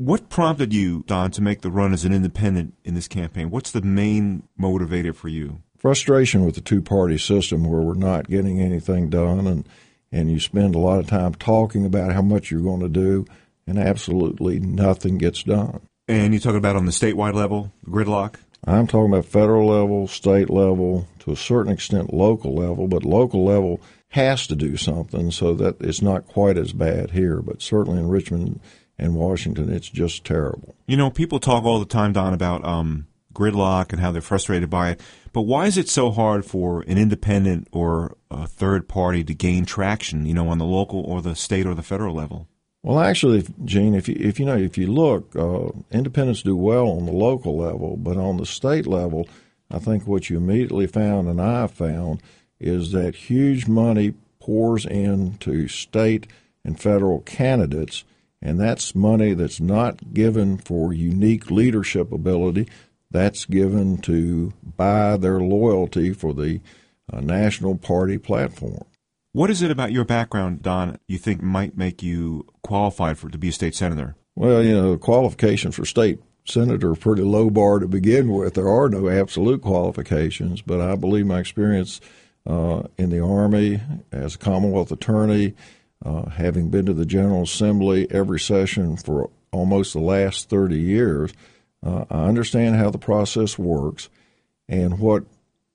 What prompted you, Don, to make the run as an independent in this campaign? What's the main motivator for you? Frustration with the two-party system where we're not getting anything done, and you spend a lot of time talking about how much you're going to do, and absolutely nothing gets done. And you're talking about on the statewide level, gridlock? I'm talking about federal level, state level, to a certain extent local level, but local level has to do something so that it's not quite as bad here, but certainly in Richmond and Washington, it's just terrible. You know, people talk all the time, Don, about gridlock and how they're frustrated by it, but why is it so hard for an independent or a third party to gain traction, you know, on the local or the state or the federal level? Well, actually, Gene, if you look, independents do well on the local level, but on the state level, I think what you immediately found, and I found, is that huge money pours into state and federal candidates, and that's money that's not given for unique leadership ability. That's given to buy their loyalty for the national party platform. What is it about your background, Don, you think might make you qualified to be a state senator? Well, you know, qualifications for state senator are pretty low bar to begin with. There are no absolute qualifications, but I believe my experience in the Army as a Commonwealth attorney, having been to the General Assembly every session for almost the last 30 years, I understand how the process works, and what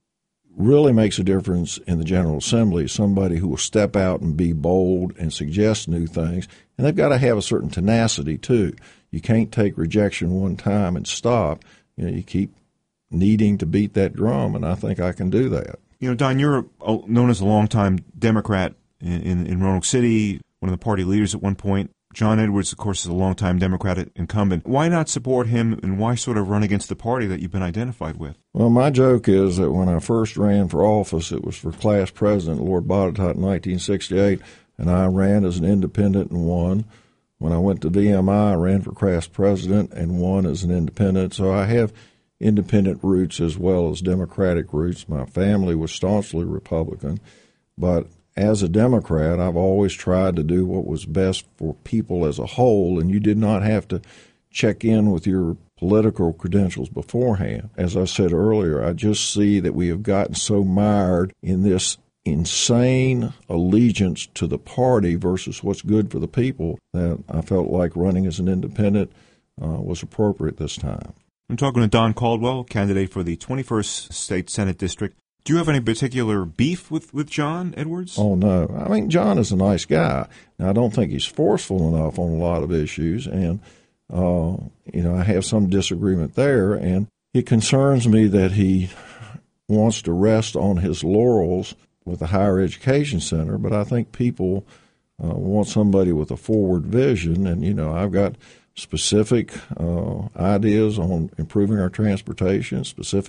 really makes a difference in the General Assembly is somebody who will step out and be bold and suggest new things, and they've got to have a certain tenacity too. You can't take rejection one time and stop. You know, you keep needing to beat that drum, and I think I can do that. You know, Don, you're known as a longtime Democrat in Roanoke City, one of the party leaders at one point. John Edwards, of course, is a longtime Democratic incumbent. Why not support him, and why sort of run against the party that you've been identified with? Well, my joke is that when I first ran for office, it was for class president, Lord Botetourt, in 1968, and I ran as an independent and won. When I went to VMI, I ran for class president and won as an independent. So I have independent roots as well as Democratic roots. My family was staunchly Republican, but as a Democrat, I've always tried to do what was best for people as a whole, and you did not have to check in with your political credentials beforehand. As I said earlier, I just see that we have gotten so mired in this insane allegiance to the party versus what's good for the people that I felt like running as an independent was appropriate this time. I'm talking to Don Caldwell, candidate for the 21st State Senate District. Do you have any particular beef with John Edwards? Oh, no. I mean, John is a nice guy. Now, I don't think he's forceful enough on a lot of issues, and, I have some disagreement there, and it concerns me that he wants to rest on his laurels with the higher education center, but I think people want somebody with a forward vision, and, I've got specific ideas on improving our transportation,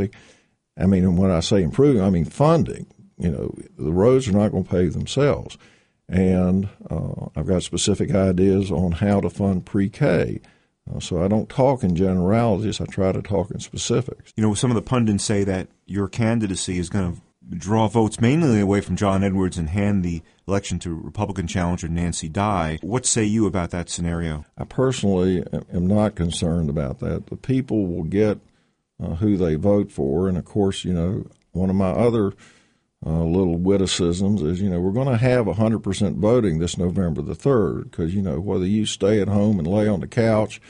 and when I say improving, I mean funding. The roads are not going to pay themselves. And I've got specific ideas on how to fund pre-K. So I don't talk in generalities. I try to talk in specifics. Some of the pundits say that your candidacy is going to draw votes mainly away from John Edwards and hand the election to Republican challenger Nancy Dye. What say you about that scenario? I personally am not concerned about that. The people will get who they vote for. And, of course, one of my other little witticisms is, we're going to have 100% voting this November the 3rd because, whether you stay at home and lay on the couch,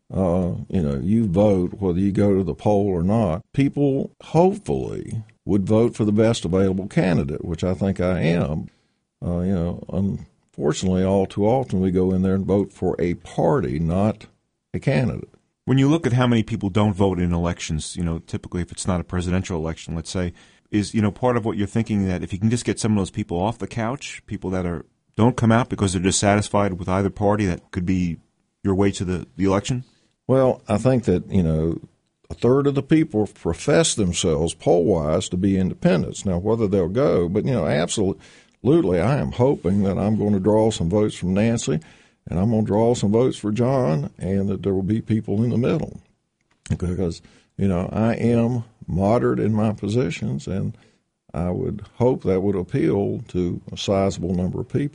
you vote whether you go to the poll or not. People hopefully would vote for the best available candidate, which I think I am. Unfortunately, all too often we go in there and vote for a party, not a candidate. When you look at how many people don't vote in elections, typically if it's not a presidential election, let's say, is, part of what you're thinking that if you can just get some of those people off the couch, people that don't come out because they're dissatisfied with either party, that could be your way to the election? Well, I think that, a third of the people profess themselves poll-wise to be independents. Now, whether they'll go, but, absolutely, I am hoping that I'm going to draw some votes from Nancy, and I'm going to draw some votes for John, and that there will be people in the middle. Because, I am moderate in my positions, and I would hope that would appeal to a sizable number of people.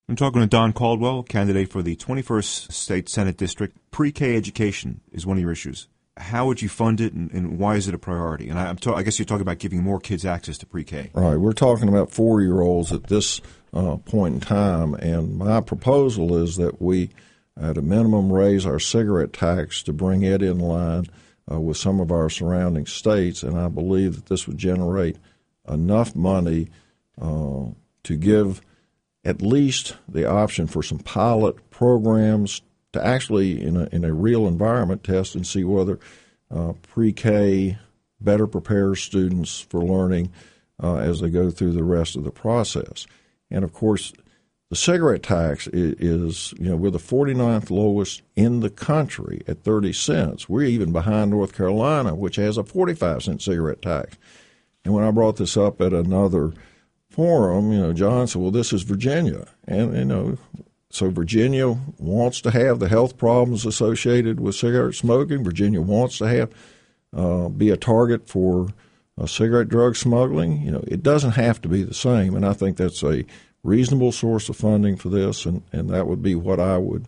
I'm talking to Don Caldwell, candidate for the 21st State Senate District. Pre-K education is one of your issues. How would you fund it, and why is it a priority? And I guess you're talking about giving more kids access to pre-K. Right. We're talking about 4-year-olds at this point in time, and my proposal is that we, at a minimum, raise our cigarette tax to bring it in line with some of our surrounding states, and I believe that this would generate enough money to give at least the option for some pilot programs to actually, in a real environment, test and see whether pre-K better prepares students for learning as they go through the rest of the process. And, of course, the cigarette tax is, we're the 49th lowest in the country at 30 cents. We're even behind North Carolina, which has a 45-cent cigarette tax. And when I brought this up at another forum, John said, well, this is Virginia. And, so Virginia wants to have the health problems associated with cigarette smoking. Virginia wants to have be a target for cigarette drug smuggling. It doesn't have to be the same, and I think that's a reasonable source of funding for this, and that would be what I would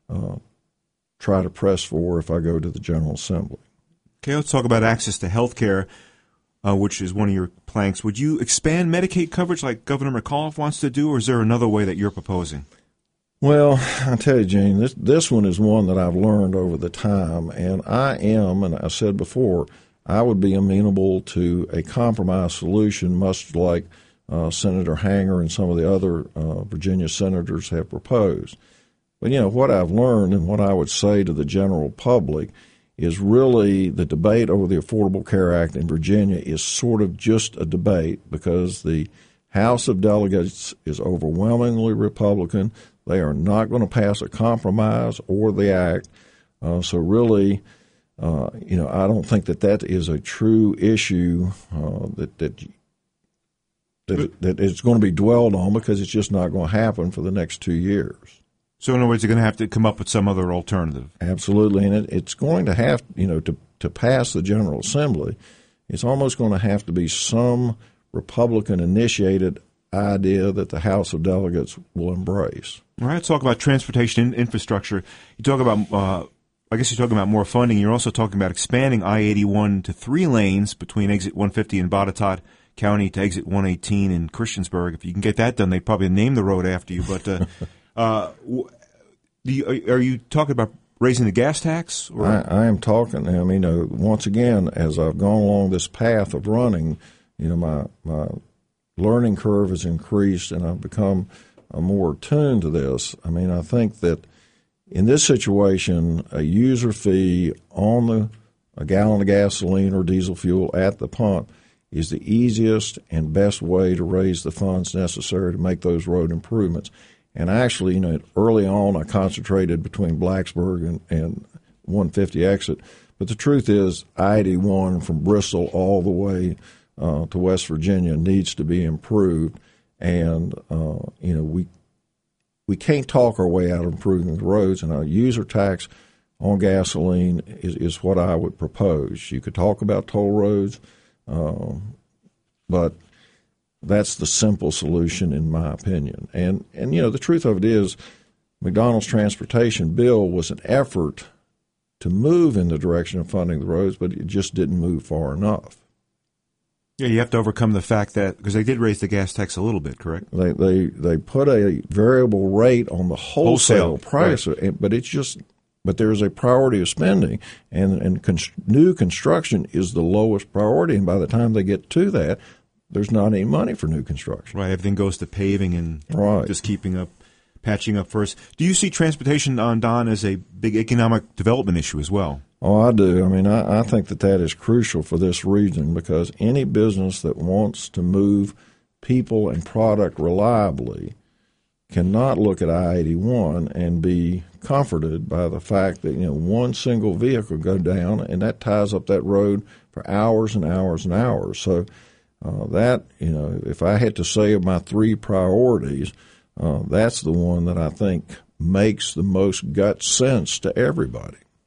try to press for if I go to the General Assembly. Okay, let's talk about access to health care, which is one of your planks. Would you expand Medicaid coverage like Governor McAuliffe wants to do, or is there another way that you're proposing? Well, I tell you, Gene, this one is one that I've learned over the time, and and I said before, I would be amenable to a compromise solution, much like Senator Hanger and some of the other Virginia senators have proposed. But, what I've learned and what I would say to the general public is really the debate over the Affordable Care Act in Virginia is sort of just a debate because the House of Delegates is overwhelmingly Republican. They are not going to pass a compromise or the act. So really, I don't think that is a true issue that it's going to be dwelled on because it's just not going to happen for the next 2 years. So in other words, you're going to have to come up with some other alternative. Absolutely, and it's going to have, to pass the General Assembly, it's almost going to have to be some Republican-initiated idea that the House of Delegates will embrace. All right, let's talk about transportation infrastructure. You talk about, I guess you're talking about more funding. You're also talking about expanding I-81 to 3 lanes between exit 150 in Botetourt County to exit 118 in Christiansburg. If you can get that done, they'd probably name the road after you. But are you talking about raising the gas tax? Or? I am talking. Once again, as I've gone along this path of running, my learning curve has increased, and I've become more attuned to this. I think that in this situation, a user fee on a gallon of gasoline or diesel fuel at the pump is the easiest and best way to raise the funds necessary to make those road improvements. And actually, early on I concentrated between Blacksburg and 150 exit. But the truth is I-81 from Bristol all the way to West Virginia needs to be improved. And, we can't talk our way out of improving the roads, and a user tax on gasoline is what I would propose. You could talk about toll roads, but that's the simple solution in my opinion. And the truth of it is McDonald's transportation bill was an effort to move in the direction of funding the roads, but it just didn't move far enough. Yeah, you have to overcome the fact that, because they did raise the gas tax a little bit, correct? They put a variable rate on the wholesale price, right. But there's a priority of spending, and new construction is the lowest priority, and by the time they get to that, there's not any money for new construction. Right, everything goes to paving and just keeping up, patching up first. Do you see transportation, Don, as a big economic development issue as well? Oh, I do. I think that is crucial for this region because any business that wants to move people and product reliably cannot look at I-81 and be comforted by the fact that, one single vehicle go down and that ties up that road for hours and hours and hours. So if I had to say of my 3 priorities, that's the one that I think makes the most gut sense to everybody.